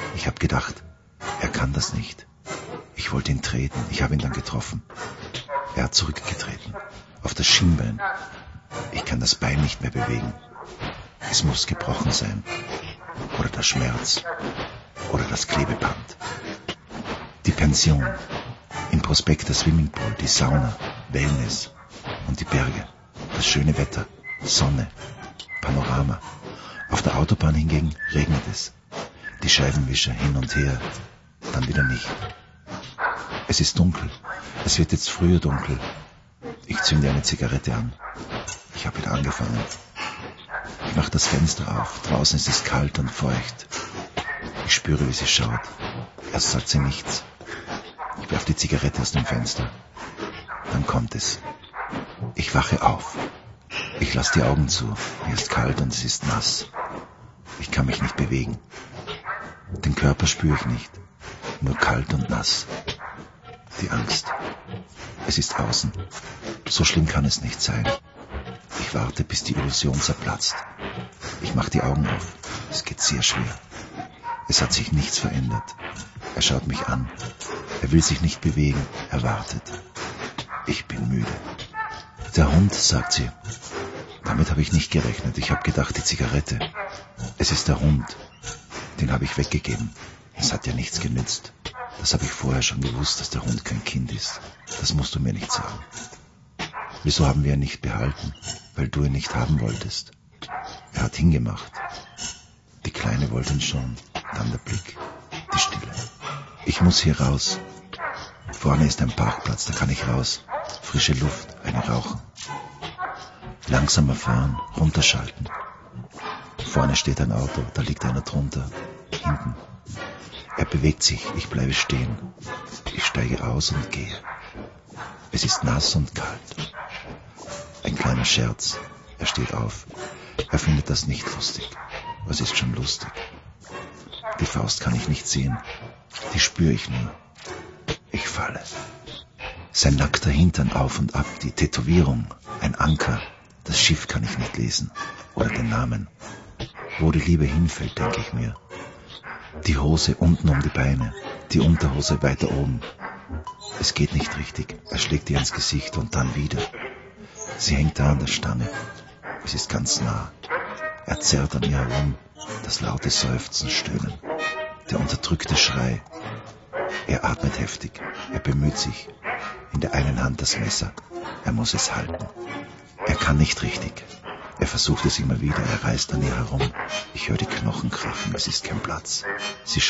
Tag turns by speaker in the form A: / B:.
A: Ich habe gedacht, er kann das nicht. Ich wollte ihn treten, ich habe ihn dann getroffen. Er hat zurückgetreten, auf das Schienbein. Ich kann das Bein nicht mehr bewegen. Es muss gebrochen sein. Oder der Schmerz. Oder das Klebeband. Die Pension. Im Prospekt der Swimmingpool, die Sauna, Wellness und die Berge. Das schöne Wetter, Sonne, Panorama. Auf der Autobahn hingegen regnet es. Die Scheibenwischer hin und her, dann wieder nicht. Es ist dunkel. Es wird jetzt früher dunkel. Ich zünde eine Zigarette an. Ich habe wieder angefangen. Ich mache das Fenster auf. Draußen ist es kalt und feucht. Ich spüre, wie sie schaut. Erst sagt sie nichts. Ich werfe die Zigarette aus dem Fenster. Dann kommt es. Ich wache auf. Ich lasse die Augen zu. Mir ist kalt und es ist nass. Ich kann mich nicht bewegen. Den Körper spüre ich nicht. Nur kalt und nass. Die Angst. Es ist außen. So schlimm kann es nicht sein. Ich warte, bis die Illusion zerplatzt. Ich mache die Augen auf. Es geht sehr schwer. Es hat sich nichts verändert. Er schaut mich an. Er will sich nicht bewegen. Er wartet. Ich bin müde. Der Hund, sagt sie. Damit habe ich nicht gerechnet. Ich habe gedacht, die Zigarette. Es ist der Hund. Den habe ich weggegeben. Es hat ja nichts genützt. Das habe ich vorher schon gewusst, dass der Hund kein Kind ist. Das musst du mir nicht sagen. Wieso haben wir ihn nicht behalten? Weil du ihn nicht haben wolltest. Er hat hingemacht. Die Kleine wollte ihn schon. Dann der Blick. Die Stille. Ich muss hier raus. Vorne ist ein Parkplatz, da kann ich raus. Frische Luft, eine rauchen. Langsamer fahren, runterschalten. Vorne steht ein Auto, da liegt einer drunter. Hinten. Er bewegt sich, ich bleibe stehen. Ich steige aus und gehe. Es ist nass und kalt. Ein kleiner Scherz. Er steht auf. Er findet das nicht lustig. Was ist schon lustig? Die Faust kann ich nicht sehen. Die spüre ich nur. Ich falle. Sein nackter Hintern auf und ab, die Tätowierung, ein Anker. Das Schiff kann ich nicht lesen. Oder den Namen. Wo die Liebe hinfällt, denke ich mir. Die Hose unten um die Beine, die Unterhose weiter oben. Es geht nicht richtig. Er schlägt ihr ins Gesicht und dann wieder. Sie hängt da an der Stange. Es ist ganz nah. Er zerrt an ihr herum. Das laute Seufzen, Stöhnen. Der unterdrückte Schrei. Er atmet heftig. Er bemüht sich. In der einen Hand das Messer. Er muss es halten. Er kann nicht richtig. Er versucht es immer wieder. Er reißt an ihr herum. Ich höre die Knochen krachen. Es ist kein Platz. Sie